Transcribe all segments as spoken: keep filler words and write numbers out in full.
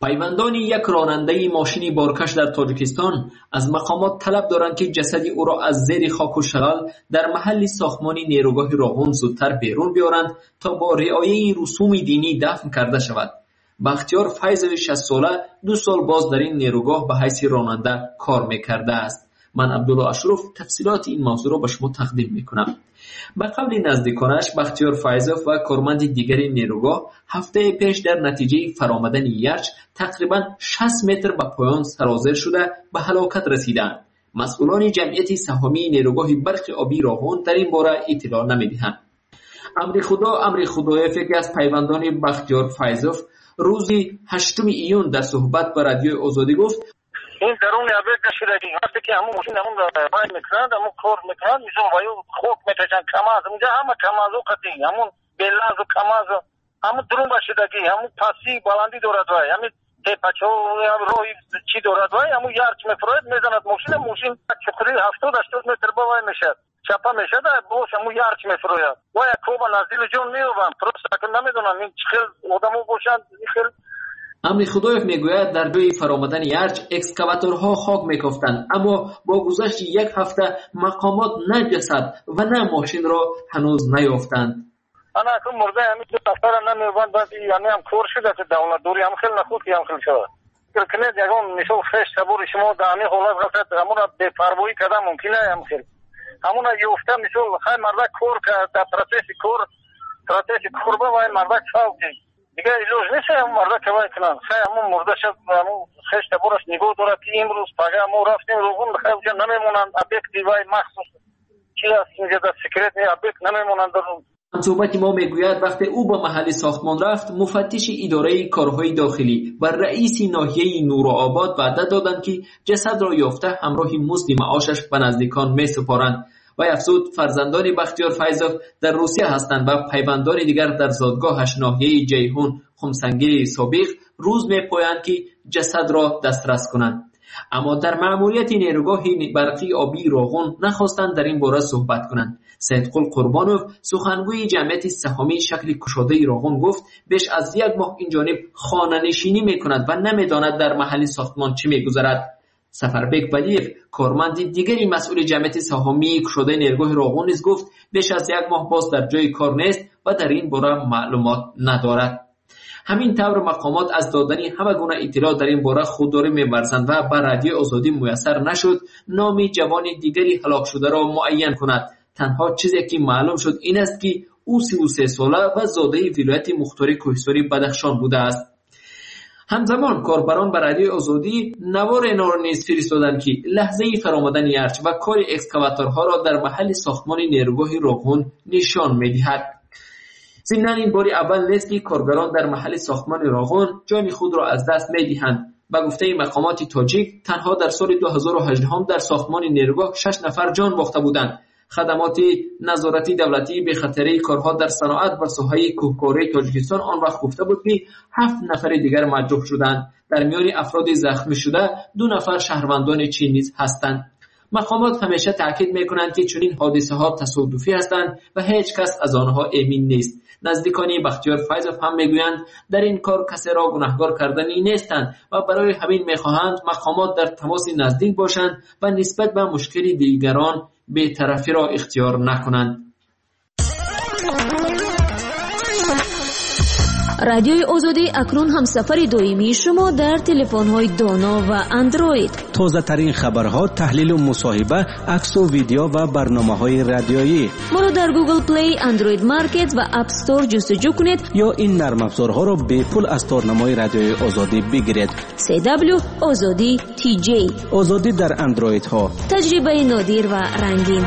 پیوندان یک راننده ماشین بارکش در تاجیکستان از مقامات طلب دارند که جسد او را از زیر خاک و شلال در محل ساختمان نیروگاه راغون زودتر بیرون بیارند تا با رعایت رسوم دینی دفن کرده شود. بختیار فیضوی شصت ساله دو سال باز در این نیروگاه به حیث راننده کار میکرده است. من عبدالله اشرف تفصیلات این موضوع را به شما تقدیم میکنم. به قول نزدیکانش بختیار فیضوف و کارمند دیگری نیروگاه هفته پیش در نتیجه فرآمدن یخ تقریبا شصت متر به پایان سرازیر شده به هلاکت رسیدند. مسئولان جمعیت سهامی نیروگاه برق آبی راغون در این باره اطلاع نمیدهند. امر خدا امر خدایف که از پیوندان بختیار فیضوف روزی هشتم ایون در صحبت با رادیو آزادی گفت این درون ابد نشده وقتی که همون ماشین همون وای میکنند همون کار میکنند میزون وای خوب میتشن کماز اونجا همه کمازو قطعی همون بلاز و کماز همون درون باشدگی همون پاسی بلندی دارد وای همین تپچو روی چی دارد وای همون یارچ میفرد میزند ماشین ماشین چقدر هفتاد هشتاد متر با وای میشد چپا میشد بوش همون یارچ میفروید وای کوبا نزدیک جون میوبم پروست که نمیدونم این چخل آدمو باشند خیلی امر خدایف میگوید در جای فرآمدن یرچ اکسکاواتورها خاک میکافتند، اما با گذشت یک هفته مقامات نه جسد و نه ماشین را هنوز نیافتند. انا که مرده همین دو نفر نمیوند بعد یعنی هم کور شده که دولت دوری هم خیلی نخود که هم خیلی شده کنه دیگه میشه فش صبور شما دانی حالت رفت همون بے پروایی کردن ممکنه هم خیلی همون یافته میشه خیلی مرده کور که در پروسس کور پروسس کور با وای مرده چاو دیگه ایلوز نیست هم مرده که باید کنن خیلی همون مرده شد همون خشت برش نگاه داره که امروز پاگه همون رفتیم روغون خیلی اونجا نمیمونن ابک دیوای مخصوص چی هست اینجا در سکرت نی ابک نمیمونن در اون. صحبت ما میگوید وقتی او با محل ساختمان رفت مفتش اداره کارهای داخلی و رئیس ناحیه نورآباد وعده دادند که جسد را یافته همراه مزد معاشش به نزدیکان میسپارند. و افزود فرزندان بختیار فیضوف در روسیه هستند و پیوندان دیگر در زادگاهش ناحیه جیهون خمسنگیر سابق روز میپایند که جسد را دسترس کنند. اما در مأموریت نیروگاه برقی آبی راغون نخواستند در این باره صحبت کنند. سیدقل قربانوف سخنگوی جمعیت سهامی شکل کشاده راغون گفت بیش از یک ماه این جانب خانه‌نشینی میکند و نمیداند در محل ساختمان چه میگذرد. سفربک بلیف کارمند دیگری مسئول جمعیت سهامی کشاده نیروگاه راغون نیز گفت بیش از یک ماه باز در جای کار نیست و در این باره معلومات ندارد. همین طور مقامات از دادن همه گونه اطلاع در این باره خودداری می‌ورزند و به رادیو آزادی میسر نشد نام جوان دیگری هلاک شده را معین کند. تنها چیزی که معلوم شد این است که او سی و سه ساله و زاده ولایت مختار کوهستانی بدخشان بوده است. همزمان کاربران به رادیو آزادی نوار نور نیز فرستادند که لحظه فرآمدن یرچ و کار اکسکاواتورها را در محل ساختمان نیروگاه راغون نشان می‌دهد. ضمن این بار اول نیست که کارگران در محل ساختمان راغون جان خود را از دست می‌دهند. به گفته مقامات تاجیک تنها در سال دو هزار و هجده در ساختمان نیروگاه شش نفر جان باخته بودند. خدمات نظارتی دولتی به خطر کارها در صنعت و ساحه کوهکاری تاجیکستان آن وقت گفته بود که هفت نفر دیگر مجروح شدند. در میان افراد زخمی شده دو نفر شهروندان چین نیز هستند. مقامات همیشه تاکید میکنند که چنین حادثه ها تصادفی هستند و هیچ کس از آنها امین نیست. نزدیکانی بختیار فیضوف هم میگویند در این کار کسی را گناهکار کردنی نیستند و برای همین میخواهند مقامات در تماس نزدیک باشند و نسبت به مشکل دیگران بی‌طرفی را اختیار نکنند. رادیوی آزادی اکنون هم سفر دائمی شما در تلفن‌های دانا و اندروید. تازه ترین خبرها، تحلیل و مصاحبه، عکس و ویدیو و برنامه‌های رادیویی. ما را در گوگل پلی، اندروید مارکت و اپ استور جستجو کنید یا این نرم افزارها را به پول از تارنمای رادیوی آزادی بگیرید. سی دبلیو آزادی تی جی. آزادی در اندروید ها. تجربه نادر و رنگین.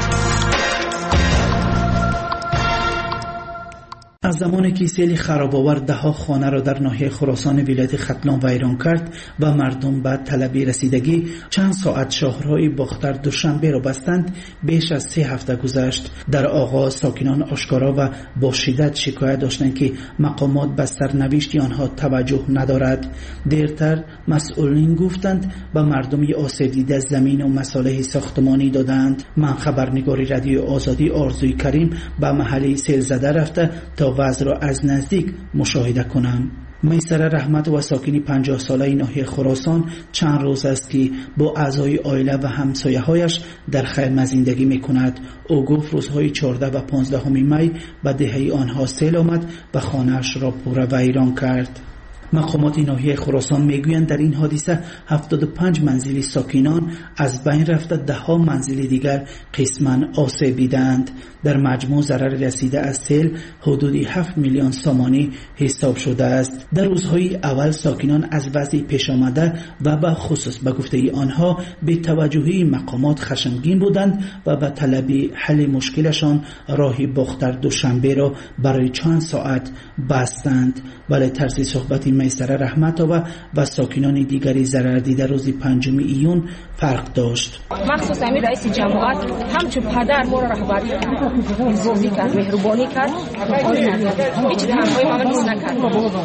از زمانی که سیل خراب‌آور ده‌ها خانه را در ناحیه خراسان ولایت ختلان ویران کرد و مردم به طلبی رسیدگی چند ساعت شاهرهای باختر دوشنبه را بستند، بیش از سه هفته گذشت. در آغاز ساکنان آشکارا و با شدت شکایت داشتند که مقامات به سرنوشت آنها توجه ندارد. دیرتر مسئولین گفتند به مردم آسیب دیده زمین و مصالح ساختمانی دادند. من خبرنگاری رادیو آزادی آرزوی کریم به محل سیل زده رفته تا وضع را از نزدیک مشاهده کنم. میسر رحمت و ساکنی پنجاه ساله ناحیه خراسان چند روز است که با اعضای عائله و همسایه‌هایش در خیمه زندگی می‌کند. او گفت روزهای چهارده و پانزده می به دهه آنها سیل آمد و خانه‌اش را پوره و ویران کرد. مقامات ناحیه خراسان میگویند در این حادثه هفتاد و پنج منزل ساکنان از بین رفته، ده ها منزل دیگر قسماً آسیب دیدند. در مجموع ضرر رسیده از سیل حدود هفت میلیون سامانی حساب شده است. در روزهای اول ساکنان از وضع پیش آمده و به خصوص به گفته آنها به توجهی مقامات خشمگین بودند و به طلب حل مشکلشان راه باختر دوشنبه را برای چند ساعت بستند. ولی طرز صحبت میسر رحمت و و ساکنان دیگری ضرر دیده روز پنجم ایون فرق داشت. مخصوص امیر رئیس جماعت همچون پدر ما را رهبری کرد، بزرگی کرد، مهربانی کرد، هیچ تنهایی ما نیست نکرد.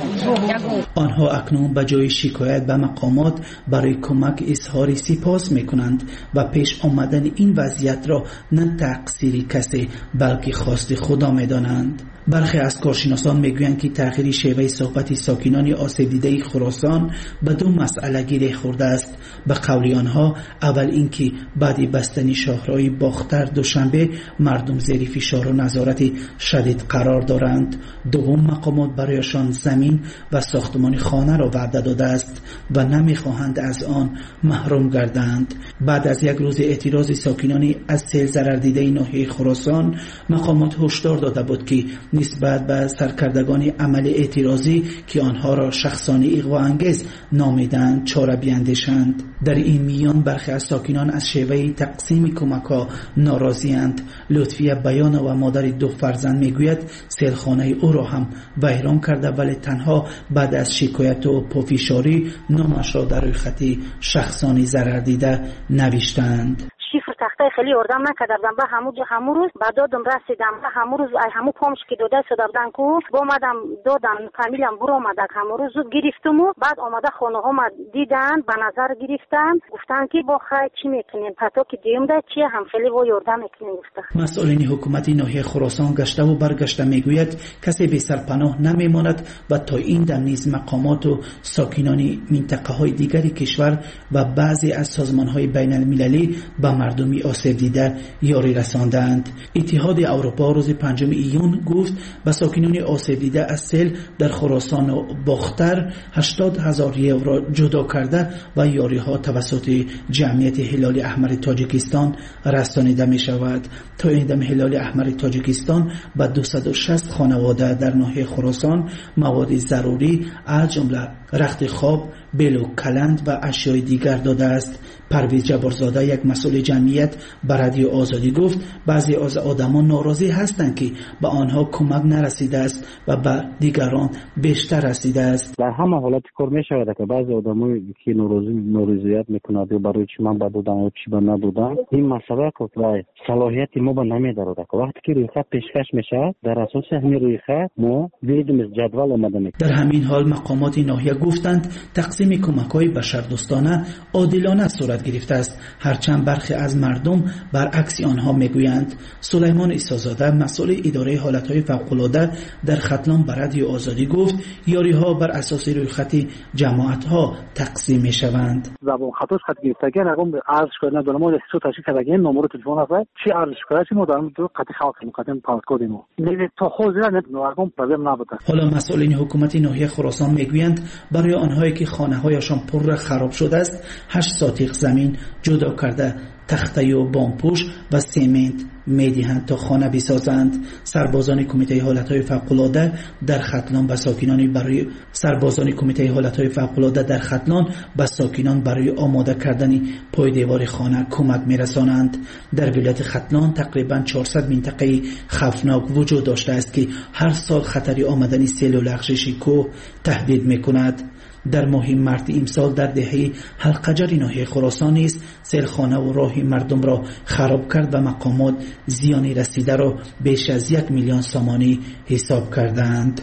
آنها اکنون به جای شکایت به مقامات برای کمک اظهار سپاس میکنند و پیش آمدن این وضعیت را نه تقصیر کسی بلکه خواست خدا میدانند. برخی از کارشناسان میگویند که تغییر شیوه صحبت ساکنان آسیب دیده خراسان به دو مسئله گره خورده است. به قول آنها اول اینکه بعد بستن شاهرهای باختر دوشنبه مردم زیر فشار و نظارت شدید قرار دارند. دوم مقامات برایشان زمین و ساختمان خانه را وعده داده است و نمیخواهند از آن محروم گردند. بعد از یک روز اعتراض ساکنان از سیل ضرر دیده ناحیه خراسان مقامات هشدار داده بود که نسبت به سرکردگان عمل اعتراضی که آنها را شخصانه اغوا انگیز نامیدند چاره بیندیشند. در این میان برخی از ساکنان از شیوه تقسیم کمک‌ها ناراضی‌اند. لطفیه بیان و مادر دو فرزند میگوید سیلخانه او را هم ویران کرده ولی تنها بعد از شکایت و پافشاری نامش را در روی خط شخصانی ضرر دیده نوشتند. شیفر تخته خیلی اردم نکردم به همون همون روز بعد دادم رسیدم به همون روز ای همون پامش که داده شدم کو با اومدم دادم فامیلم برو اومد همون روز زود گرفتم و بعد اومده خونه ها ما دیدن به نظر گرفتن گفتن که با خیر چی میکنین پتو که دیم ده چی هم خیلی و یردم میکنین گفته. مسئولین حکومت ناحیه خراسان گشته و برگشته میگوید کسی بی سرپناه نمیماند و تا این دم نیز مقامات و ساکنان منطقه های دیگری کشور و بعضی از سازمان های بین المللی به مردمی آسیب دیده یاری رساندند. اتحاد اروپا روز پنجم ایون گفت به ساکنان آسیب دیده از سیل در خراسان و باختر هشتاد هزار یورو جدا کرده و یاری ها توسط جمعیت هلال احمر تاجیکستان رسانیده می شود. تا این دم هلال احمر تاجیکستان به دویست و شصت خانواده در ناحیه خراسان مواد ضروری از جمله رخت خواب، بلو کلند و اشیای دیگر داده است. پرویز جبارزاده یک مسئول جمعیت به رادیو آزادی گفت بعضی از آدمان ناراضی هستند که به آنها کمک نرسیده است و به دیگران بیشتر رسیده است. در همه حالت کار می شود که بعضی آدمایی که ناراضی ناراضیت میکنند برای چی من بدودم و چی من ندودم این مسئله که صلاحیت ما به نمیدارد که وقتی که روی خط پیشکش میشه در اساس همین روی خط ما ویدیم جدول آمده میکنیم. در همین حال مقامات ناحیه گفتند تقسیم کمک‌های بشردوستانه عادلانه صورت گرفته است، هرچند برخی از مردم برعکس آنها میگویند. سلیمان عیسی‌زاده مسئول اداره حالت‌های فوق‌العاده در ختلان به رادیو آزادی گفت یاری‌ها بر اساس روی خط جماعت‌ها تقسیم می‌شوند. زبان خطاش خط گرفتگی رقم ارز شده نداره ما سو تشکیل کردگی نمره تلفن هست چی ارز شده چی مدام دو قطعی خلق مقدم پاس کردیم نه تو خود نه رقم پرابلم نبوده. حالا مسئولین حکومت ناحیه خراسان میگویند برای آنهایی که خانه‌هایشان پر خراب شده است هشت ساتیق زمین جدا کرده تخته و بامپوش و سیمنت میدهند تا خانه بسازند. سربازان کمیته حالتهای فوق‌العاده در ختلان به ساکنان برای سربازان کمیته حالتهای فوق‌العاده در ختلان به ساکنان برای آماده کردن پای دیوار خانه کمک میرسانند. در ولایت ختلان تقریبا چهارصد منطقه خطرناک وجود داشته است که هر سال خطر آمدن سیل و لغزش کوه تهدید میکند. در ماه مارس امسال در دهه حلقجر ناحیه خراسان است سیلخانه و راه مردم را خراب کرد و مقامات زیانی رسیده را بیش از یک میلیون سامانی حساب کردند.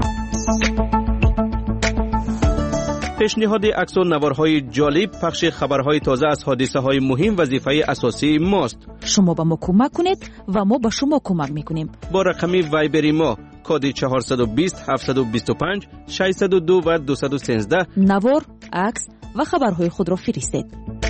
پیشنهاد عکس و نوارهای جالب، پخش خبرهای تازه از حادثه های مهم وظیفه اساسی ماست. شما به ما کمک کنید و ما به شما کمک میکنیم. با رقم وایبری ما کد چهارصد و بیست هفتصد و بیست و پنج ششصد و دو و دویست و سیزده نوار، عکس و خبرهای خود را فرستید.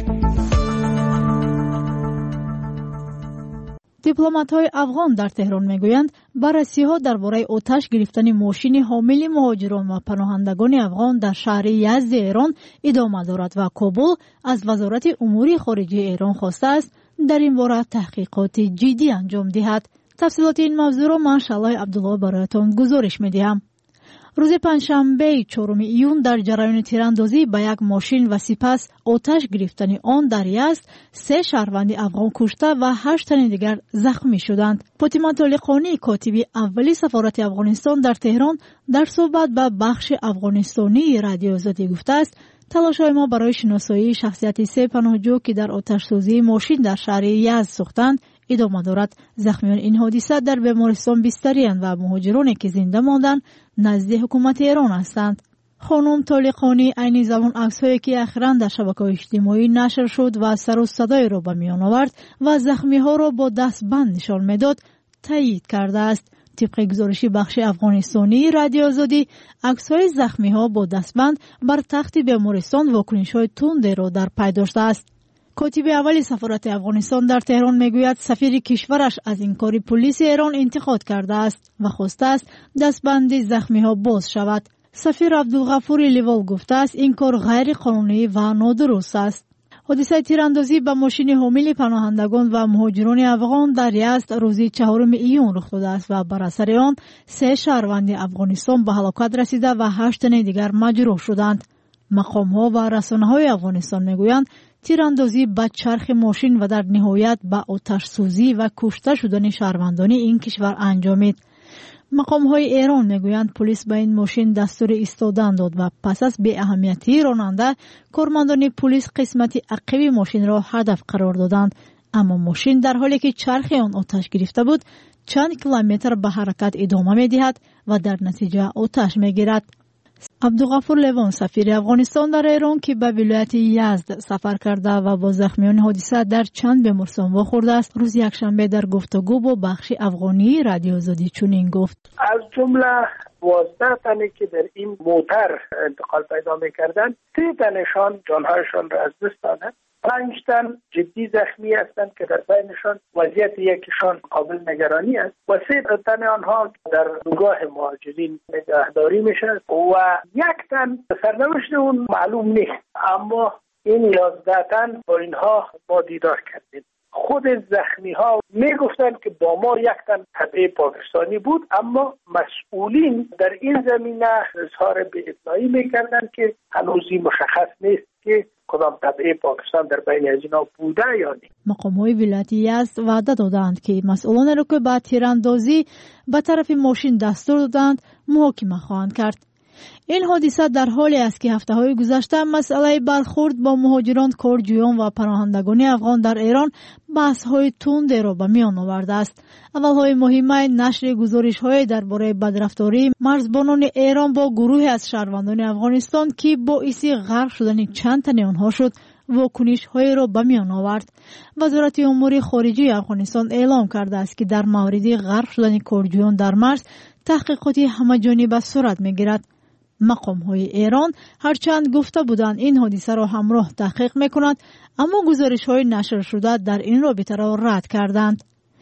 دیپلمات‌های افغان در تهران میگویند بررسی‌ها درباره آتش گرفتن ماشین حامل مهاجران و پناهندگان افغان در شهر یزد ایران ادامه دارد و کابل از وزارت امور خارجه ایران خواسته است در این باره تحقیقات جدی انجام دهد. تفصیلات این موضوع را من شعله عبدالله برایتان گزارش می‌دهم. روز پنجشنبه چهارم ایون در جریان تیراندازی به یک ماشین و سپس آتش گرفتن آن در یزد سه شهروند افغان کشته و هشت تن دیگر زخمی شدند. فاطمه طالقانی کاتب اولی سفارت افغانستان در تهران در صحبت با بخش افغانستانی رادیو آزادی گفته است تلاش‌های ما برای شناسایی شخصیت سه پناهجو که در آتش‌سوزی ماشین در شهر یزد سوختند ادامه دارد. زخمیان این حادثه در بیمارستان بستری‌اند و مهاجرانی که زنده ماندند نزد حکومت ایران هستند. خانم طالقانی عین زمان عکس‌هایی که اخیراً در شبکه‌های اجتماعی نشر شد و سر و صدای را به میان آورد و زخمی‌ها را با دستبند نشان می‌داد تایید کرده است. طبق گزارش بخش افغانستانی رادیو آزادی عکس‌های زخمی‌ها با دستبند بر تخت بیمارستان واکنش‌های تند را در پی داشته است. کاتب اولی سفارت افغانستان در تهران میگوید سفیر کشورش از این کار پلیس ایران انتقاد کرده است و خواسته است دستبند زخمی‌ها باز شود. سفیر عبدالغفور لیوال گفته است این کار غیر قانونی و نادرست است. حادثه تیراندازی به ماشین حامل پناهندگان و مهاجران افغان در یزد روز چهارم ایون رخ داده است و بر اثر آن سه شهروند افغانستان به هلاکت رسیده و هشت تن دیگر مجروح شدند. مقام‌ها و رسانه‌های افغانستان میگویند تیراندازی به چرخ ماشین و در نهایت به آتش سوزی و کشته شدن شهروندان این کشور انجامید. مقام‌های ایران میگویند پلیس به این ماشین دستور ایستادن داد و پس از بی اهمیتی راننده کارمندان پلیس قسمت عقب ماشین را هدف قرار دادند، اما ماشین در حالی که چرخ آن آتش گرفته بود چند کیلومتر به حرکت ادامه می‌دهد و در نتیجه آتش می‌گیرد. عبدالغفور لیوان سفیر افغانستان در ایران که به ولایت یزد سفر کرده و با زخمیان حادثه در چند بیمارستان واخورده است روز یکشنبه در گفتگو با بخش افغانی رادیو آزادی چنین گفت: از جمله دوازده تنی که در این موتر انتقال پیدا می‌کردند سه تنشان جانهایشان را از دست دادند، پنج تن جدی زخمی هستند که در بینشان وضعیت یکیشان قابل نگرانی است و سه تن آنها در نگاه مهاجرین نگهداری میشه و یک تن سرنوشت اون معلوم نیست، اما این یازده تن با اینها ما دیدار کردیم. خود زخمی ها می گفتند که با ما یک تن تبع پاکستانی بود، اما مسئولین در این زمینه اظهار بی‌اطمینانی میکردند که هنوزی مشخص نیست که کدام تبع پاکستان در بین از اینا بوده یا نه. مقام‌های ولایت یزد وعده دادند که مسئولان را که با تیراندازی به طرف ماشین دستور دادند محاکمه خواهند کرد. این حادثه در حالی است که هفته‌های گذشته مسئله برخورد با مهاجران، کارجویان و پناهندگان افغان در ایران بحث‌های تند را به میان آورده است. اولهای مهمه نشر گزارش‌های درباره بدرفتاری مرزبانان ایران با گروهی از شهروندان افغانستان که باعث غرق شدن چند تن آنها شد واکنش‌های را به میان آورد. وزارت امور خارجه افغانستان اعلام کرده است که در مورد غرق شدن کارجویان در مرز تحقیقاتی همه‌جانبه صورت می‌گیرد. مقام‌های ایران هرچند گفته بودند این حادثه را همراه تحقیق می‌کند، اما گزارش‌های نشر شده در این رابطه را رد کردند.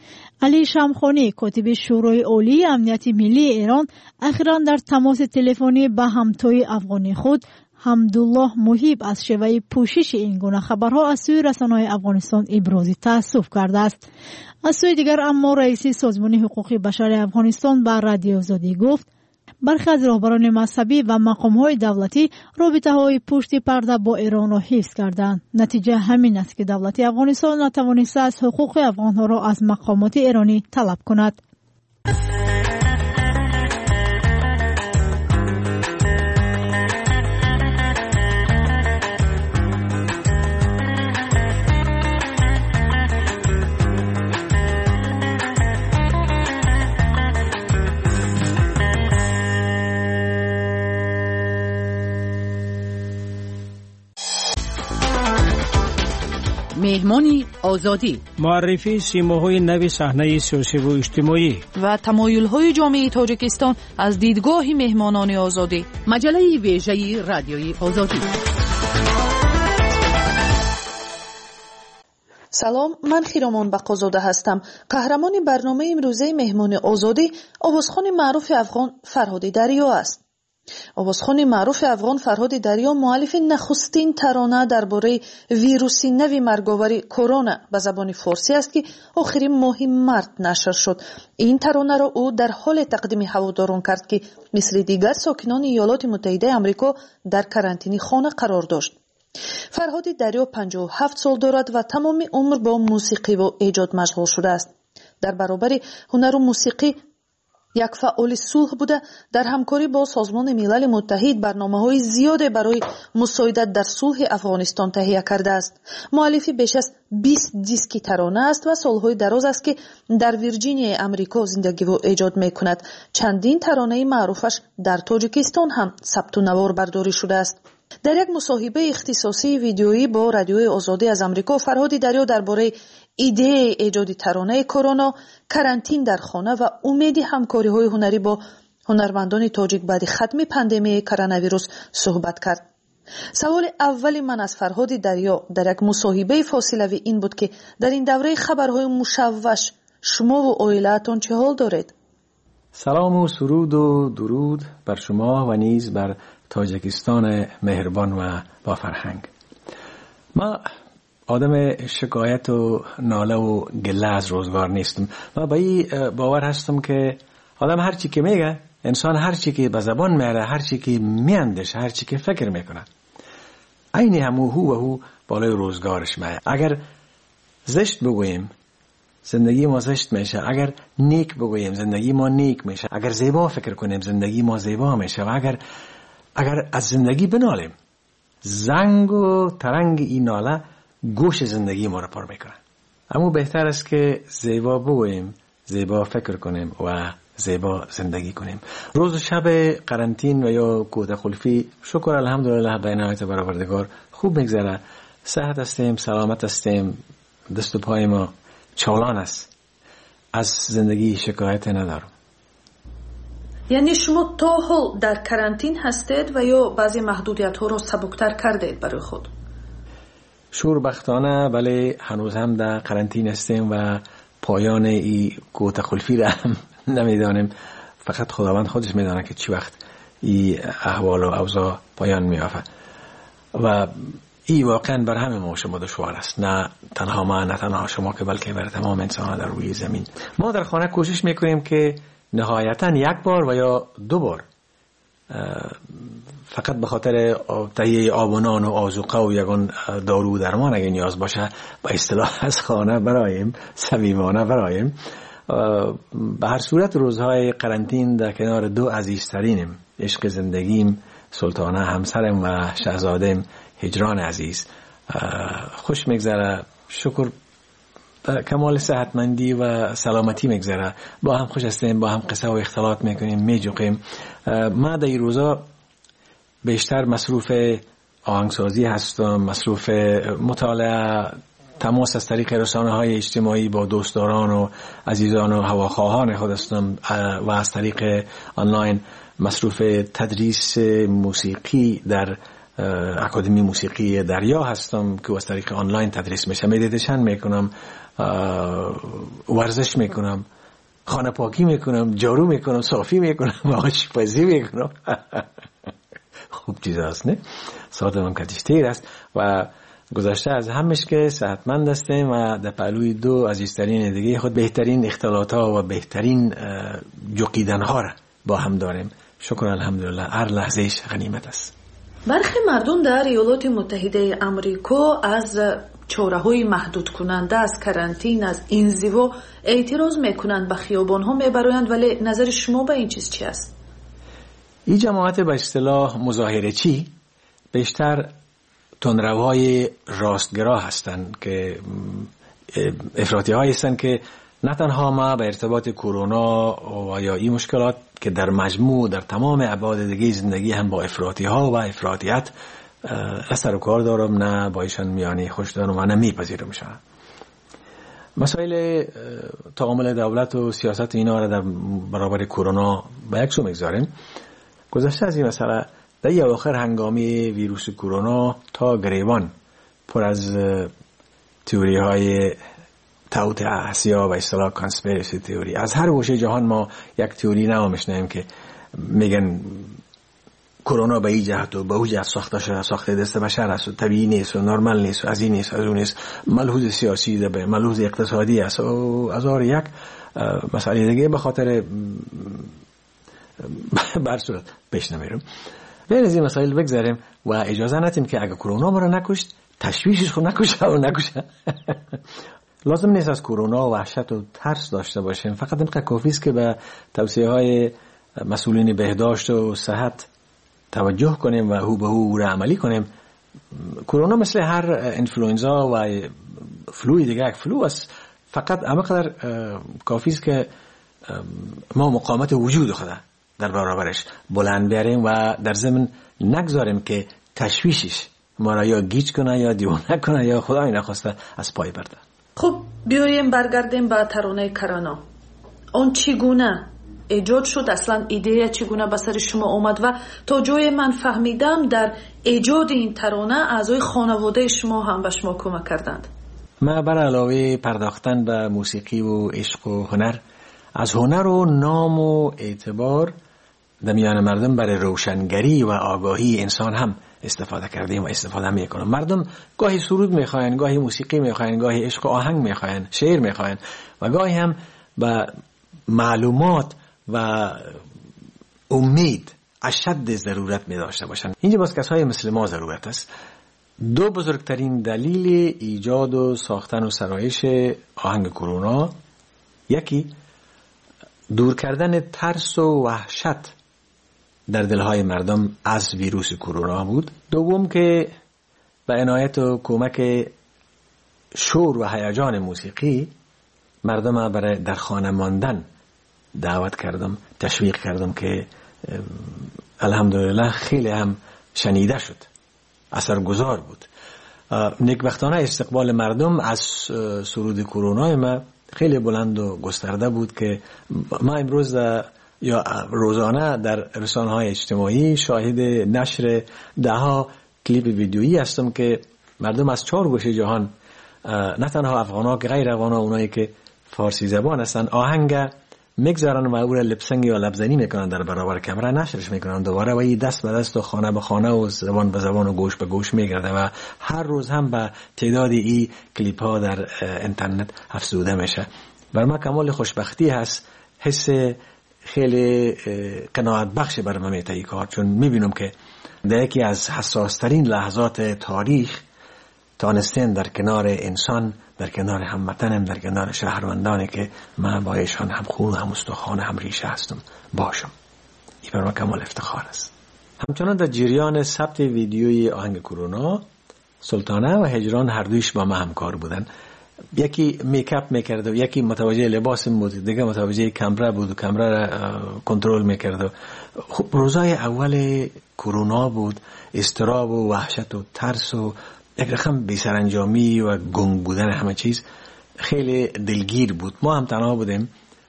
علی شمخانی کاتب شورای عالی امنیت ملی ایران اخیراً در تماس تلفنی با همتای افغانی خود حمدالله محیب از شیوه پوشش این گونه خبرها از سوی رسانه‌های افغانستان ابراز تأسف کرده است. از سوی دیگر اما رئیس سازمان حقوق بشر افغانستان به رادیو آزادی گفت برخی از رهبران مذهبی و مقام‌های دولتی رابطه‌های پشت پرده با ایران را حفظ کردند. نتیجه همین است که دولت افغانستان نتوانسته از حقوق افغان‌ها را از مقامات ایرانی طلب کند. مهمان آزادی، معرفی سیماهای نوی صحنه سیاسی و اجتماعی و تمایل‌های جامعه تاجیکستان از دیدگاه مهمانان آزادی. مجله ویژه رادیوی آزادی. سلام، من خیرامان بقازاده هستم. قهرمان برنامه امروزه مهمان آزادی آوازخوان معروف افغان فرهاد دریا است. آوازخوان معروف افغان فرهاد دریا مؤلف نخستین ترانه درباره ویروسی نوی مرگاور کرونا به زبان فارسی است که آخرین ماه مارس نشر شد. این ترانه را او در حال تقدیم هواداران کرد که مثل دیگر ساکنان ایالات متحده آمریکا در کرانتینی خانه قرار داشت. فرهاد دریا پنجاه و هفت سال دارد و تمام عمر با موسیقی و ایجاد مشغول شده است. در برابر هنر و موسیقی یک فعال صلح بوده. در همکاری با سازمان ملل متحد برنامه‌های زیاد برای مساعدت در صلح افغانستان تهیه کرده است. مؤلف بیش از بیست دیسک ترانه است و سالهای دراز است که در ویرجینیا امریکا زندگی و ایجاد می‌کند. چندین ترانه معروفش در تاجیکستان هم ثبت و نوار برداری شده است. در یک مصاحبه اختصاصی ویدیویی با رادیوی آزادی از امریکا، فرهاد دریا درباره ایده ایجاد ترانه کرونا، کرانتین در خانه و امید همکاری‌های هنری با هنرمندان تاجیک بعد ختم پاندمی کرونا ویروس صحبت کرد. سوال اول من از فرهاد دریا در یک مصاحبه فاصله‌ای این بود که در این دوره خبرهای مشوش شما و عائله‌تان چه حال دارید؟ سلام و سرود و درود بر شما و نیز بر تاجیکستان مهربان و با فرهنگ. ما آدم شکایت و ناله و گله از روزگار نیستم. من با این باور هستم که آدم هر چی که میگه، انسان هر چی که به زبان میاره، هر چی که میاندیشه، هر چی که فکر میکنه، عین همو هو و هو بالای روزگارش میاد. اگر زشت بگوییم زندگی ما زشت میشه، اگر نیک بگوییم زندگی ما نیک میشه، اگر زیبا فکر کنیم زندگی ما زیبا میشه، و اگر اگر از زندگی بنالیم، زنگ و ترنگ این ناله گوش زندگی ما رو پر میکنه. اما بهتر است که زیبا بگوییم، زیبا فکر کنیم و زیبا زندگی کنیم. روز و شب قرنطین و یا کوته قلفی شکر الحمدلله به عنایت برآوردگار خوب میگذره. صحت هستیم، سلامت هستیم، دست و پای ما چالان است. از زندگی شکایت ندارم. یعنی شما تا حال در کرانتین هستید و یا بعضی محدودیت ها رو سبکتر کردید برای خود؟ شوربختانه بله، هنوز هم در قرنطین هستیم و پایان این کوته قلفی را هم نمیدانیم. فقط خداوند خودش میدانه که چی وقت این احوال و اوضاع پایان میافته و این واقعا بر همه ما شما دشوار است، نه تنها ما، نه تنها شما، که بلکه بر تمام انسان در روی زمین. ما در خانه کوشش میکنیم که نهایتا یک بار و یا دو بار فقط به خاطر تهیه آب و نان و آذوقه و یگان دارو درمان اگه نیاز باشه با اصطلاح از خانه برایم، صمیمانه برایم. به هر صورت روزهای قرنطین در کنار دو عزیزترینم، عشق زندگیم سلطانه همسرم و شهزادم هجران عزیز، خوش میگذره. شکر کمال صحتمندی و سلامتی میگذره. با هم خوش هستیم، با هم قصه و اختلاط میکنیم، میجوقیم. ما در این روزا بیشتر مصروف آهنگسازی هستم، مصروف مطالعه، تماس از طریق رسانه های اجتماعی با دوستداران و عزیزان و هواخواهان خود هستم و از طریق آنلاین مصروف تدریس موسیقی در اکادمی موسیقی دریا هستم که از طریق آنلاین تدریس میشه. مدیتیشن میکنم، ورزش میکنم، خانه پاکی میکنم، جارو میکنم، صافی میکنم و آشپزی میکنم. خوب چیز هست نه؟ ساعت من کتیشتیر است و گذشته از همش که صحتمند هستیم و در پهلوی دو عزیزترین دیگه خود بهترین اختلاط ها و بهترین جوقیدن ها را با هم داریم. شکر الحمدلله، هر لحظهش غنیمت است. برخی مردم در ایالات متحده آمریکا از چاره‌های محدود کننده از کرانتین، از انزوا اعتراض میکنند، به خیابان‌ها میبرند، ولی نظر شما به این چیز چی است؟ این جماعت به اصطلاح مظاهره چی بیشتر تندروهای راستگرا هستند که افراطی هایی هستند که نه تنها ما به ارتباط کرونا و یا این مشکلات که در مجموع در تمام ابعاد دیگه زندگی هم با افراطی ها و افراطیت نه سر و کار دارم، نه با ایشان میانی خوش دارم و نه میپذیرمشان. مسائل تعامل دولت و سیاست اینا را در برابر کرونا به یک سو میگذاریم. گذشته از این مسئله، در این اواخر هنگامی ویروس کرونا تا گریبان پر از تئوری های توت احسیا و اصطلاح کانسپیرسی تئوری. از هر گوشه جهان ما یک تئوری نو میشنویم که میگن کرونا به این جهت و به اون جهت ساخته شده، ساخته دست بشر است و طبیعی نیست و نرمال نیست و از این نیست از اون نیست، ملحوظ سیاسی ده، ملحوظ اقتصادی است و از هر یک مسئله دیگه به خاطر بر صورت پیش نمیرم. بین از این مسائل بگذاریم و اجازه ندیم که اگه کرونا ما رو نکشت تشویشش خود نکشه و نکشه. لازم نیست از کرونا وحشت و ترس داشته باشیم، فقط اینقدر کافی است که به توصیه های مسئولین بهداشت و صحت توجه کنیم و هو به هو را عملی کنیم. کرونا مثل هر انفلوئنزا و فلوی دیگه یک فلو است، فقط همینقدر کافی است که ما مقاومت وجود خود در برابرش بلند بیاریم و در ضمن نگذاریم که تشویشش ما را یا گیج کنه یا دیوانه کنه یا خدای نخواسته از پای برده. خب بیاییم برگردیم به ترانه کرونا. اون چگونه ایجاد شد؟ اصلا ایده چگونه به سر شما اومد و تا جای من فهمیدم در ایجاد این ترانه اعضای خانواده شما هم به شما کمک کردند. ما بر علاوه پرداختن به موسیقی و عشق و هنر، از هنر و نام و اعتبار در میان مردم برای روشنگری و آگاهی انسان هم استفاده کردیم و استفاده میکنم. مردم گاهی سرود میخواین، گاهی موسیقی میخواین، گاهی عشق و آهنگ میخواین، شعر میخواین و گاهی هم به معلومات و امید اشد ضرورت می داشته باشن. اینجا باز کسای مثل ما ضرورت است. دو بزرگترین دلیل ایجاد و ساختن و سرایش آهنگ کرونا، یکی دور کردن ترس و وحشت در دلهای مردم از ویروس کرونا بود. دوم که به عنایت و کمک شور و هیجان موسیقی مردم برای در خانه ماندن دعوت کردم، تشویق کردم که الحمدلله خیلی هم شنیده شد، اثرگذار بود. نیکبختانه استقبال مردم از سرود کرونا ما خیلی بلند و گسترده بود که ما امروز یا روزانه در رسانه‌های اجتماعی شاهد نشر ده ها کلیپ ویدیویی هستم که مردم از چهار گوشه جهان، نه تنها افغان‌ها که غیر افغان‌ها، اونایی که فارسی زبان هستن، آهنگ میگذارن و او را لپسنگ یا لبزنی میکنن در برابر کامera، نشرش میکنن دوباره و این دست به دست و خانه به خانه و زبان به زبان و گوش به گوش میگرده و هر روز هم به تعدادی این کلیپ ها در اینترنت افزوده میشه. بر ما کمال خوشبختی هست، حس خیلی قناعت بخش بر من میته این کار، چون میبینم که در یکی از حساس ترین لحظات تاریخ تانستن در کنار انسان، در کنار هموطنم، در کنار شهروندانی که من با ایشان هم خون هم استخوان هم ریشه هستم باشم. این بر ما کمال افتخار است. همچنان در جریان ثبت ویدیوی آهنگ کرونا، سلطانه و هجران هر دویش با ما همکار بودن. یکی میکاپ میکرد و یکی متوجه لباس بود، دیگه متوجه کامرا بود و کامرا را کنترل میکرد. خب روزای اول کرونا بود، استراب و وحشت و ترس و یک رقم بی‌سرانجامی و گنگ بودن همه چیز خیلی دلگیر بود. ما هم تنها بودیم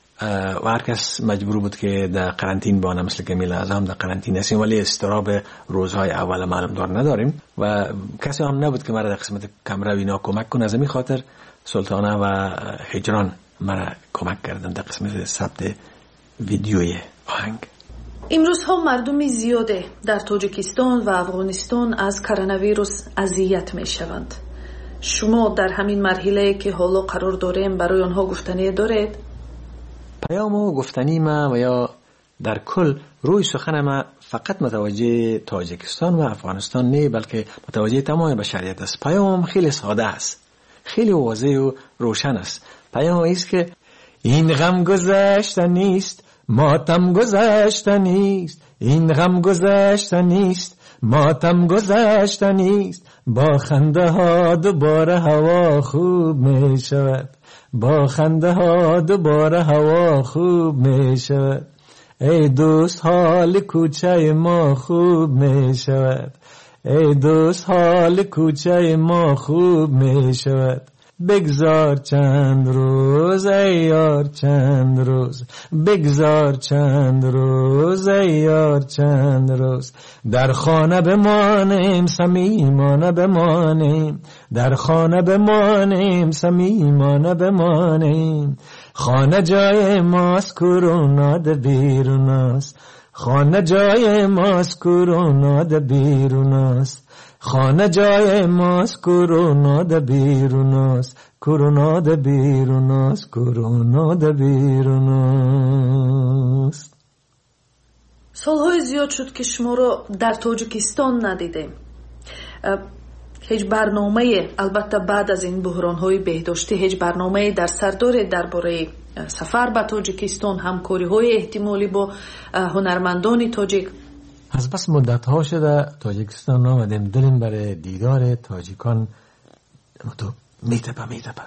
و هر کس مجبور بود که در قرنطین بانه، مثل که میل اعظم در قرنطین هستیم، ولی استراب روزهای اول معلوم دار نداریم و کسی هم نبود که مرا در قسمت کامرا وینا کمک کنه. از این خاطر سلطانه و هجران مرا کمک کردن در قسمت ثبت ویدیوی آهنگ. امروز ها مردم زیاده در تاجیکستان و افغانستان از کرونا ویروس اذیت می شوند. شما در همین مرحله که حالا قرار داریم برای آنها گفتنی دارید؟ پیام و گفتنی ما و یا در کل روی سخن ما فقط متوجه تاجیکستان و افغانستان نه، بلکه متوجه تمام بشریت است. پیام خیلی ساده است، خیلی واضح و روشن است. پیام است که این غم گذشته نیست، ماتم گذشته نیست، این غم گذشته نیست، ماتم گذشته نیست. با خنده ها دوباره هوا خوب می شود، با خنده ها دوباره هوا خوب می شود. ای دوست حال کوچه ما خوب می شود، ای دوست حال کوچه ما خوب می شود. بگذار چند روز ای یار چند روز، بگذار چند روز ای یار چند روز. در خانه بمانیم صمیمانه بمانیم، در خانه بمانیم صمیمانه بمانیم. خانه جای ماست کرونا ده بیرون است، خانه جای ماست کرونا ده بیرون است. خانه جای ماست کرونا ده بیرون است، کرونا ده بیرون است، کرونا ده بیرون است. سالهای زیاد شد که شما رو در تاجیکستان ندیدیم. هیچ برنامه، البته بعد از این بحران‌های بهداشتی، هیچ برنامه در سر دارید درباره سفر به تاجیکستان، همکاری‌های احتمالی با هنرمندان تاجیک؟ از بس مدت ها شده تاجیکستان آمدیم، دلیم برای دیدار تاجیکان تو میتپه میتپه.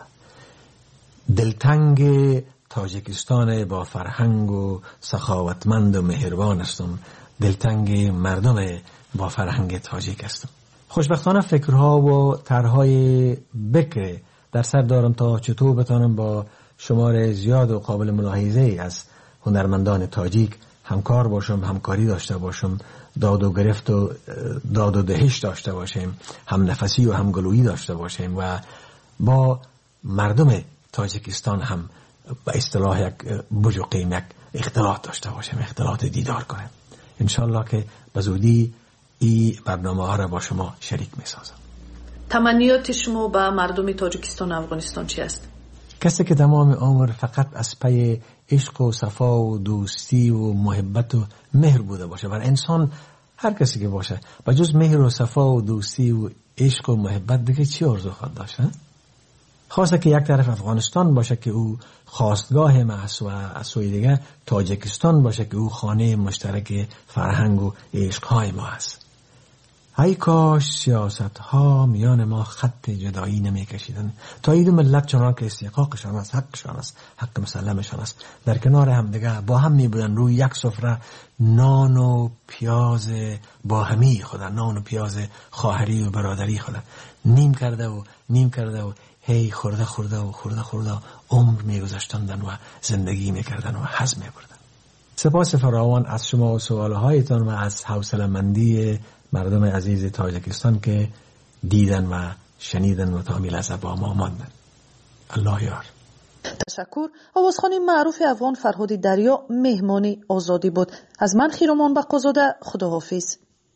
دلتنگ تاجیکستان با فرهنگ و سخاوتمند و مهربان هستم، دلتنگ مردم با فرهنگ تاجیک هستم. خوشبختانه فکرها و طرحهای بکر در سر دارم تا چطور بتانم با شمار زیاد و قابل ملاحظه از هنرمندان تاجیک همکار باشم، همکاری داشته باشم، داد و گرفت و داد و دهش داشته باشیم، هم نفسی و هم گلویی داشته باشیم و با مردم تاجیکستان هم به اصطلاح یک بوج و قیم یک اختلاط داشته باشیم، اختلاط دیدار کنیم. انشالله که به زودی این برنامه ها را با شما شریک می سازم. تمنیات شما به مردم تاجیکستان و افغانستان چی است؟ کسی که تمام عمر فقط از پی عشق و صفا و دوستی و محبت و مهر بوده باشه، و انسان هر کسی که باشه با جز مهر و صفا و دوستی و عشق و محبت دیگه چی آرزو خواهد داشت؟ خواسته که یک طرف افغانستان باشه که او خواستگاه ما است و از سوی دیگه تاجیکستان باشه که او خانه مشترک فرهنگ و عشقهای ما است. ای کاش سیاست ها میان ما خط جدایی نمی کشیدن تا این ملت چنان که استحقاقشان است، حقشان است، حق مسلمشان است، در کنار هم دیگه با هم می بودن روی یک سفره نان و پیاز با همی خودن، نان و پیاز خواهری و برادری خودن نیم کرده و نیم کرده و هی خورده خورده و خورده خورده عمر می گذاشتندن و زندگی می کردن و هضم می بردن. سپاس فراوان از شما و سوالهایتان و از حوصله‌مندی مردم عزیز تاجیکستان که دیدن و شنیدن و تا لحظه با ما ماندن. الله یار. تشکر. آوازخوان معروف افغان فرهاد دریا مهمانی آزادی بود. از من خیرمان بقازاده، خداحافظ.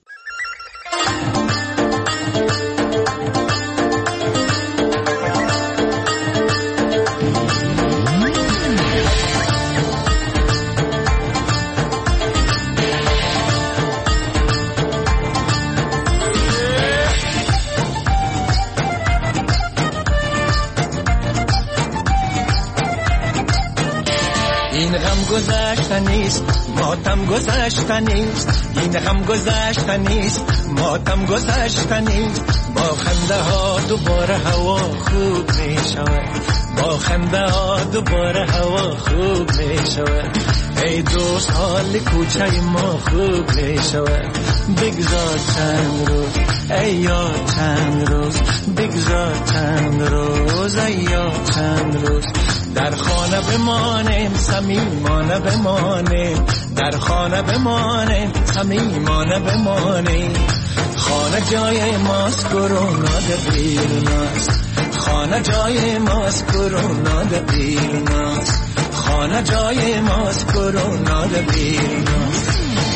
این غم گذشته نیست، ماتم گذشته نیست، این غم گذشته نیست، ماتم گذشته نیست. با خنده ها دوباره هوا خوب می شود، با خنده ها دوباره هوا خوب می شود. ای دوست حال کوچه ما خوب می شود. بگذار چند روز ای یار چند روز، بگذار چند روز ای یار چند روز. در خانه بمانیم صمیمانه بمانیم، در خانه بمانیم صمیمانه بمانیم. خانه جای ماست کرونا ده بیرون است، خانه جای ماست کرونا ده بیرون است، خانه جای ماست کرونا ده بیرون است.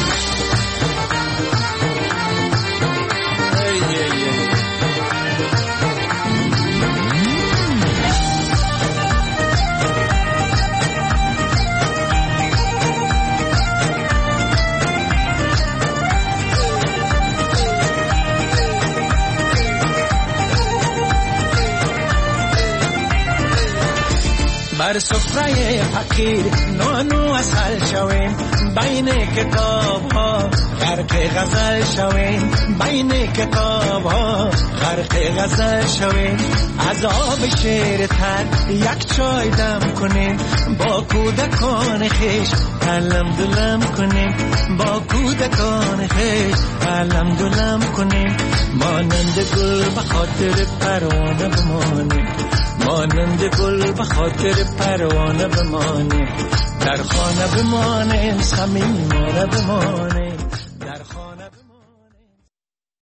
بر سفره فقیر نان و عسل شویم، بین کتاب ها غرق غزل شویم بین کتاب ها، غرق غزل شویم از آب شعر تر یک چای دم کنیم، با کودکان خیش علم دلم کنیم، با کودکان خیش علم دلم کنیم، مانند گل به خاطر پروانه بمانیم، مانند گل به خاطر پروانه بمانیم، در خانه بمانیم صمیمانه بمانیم.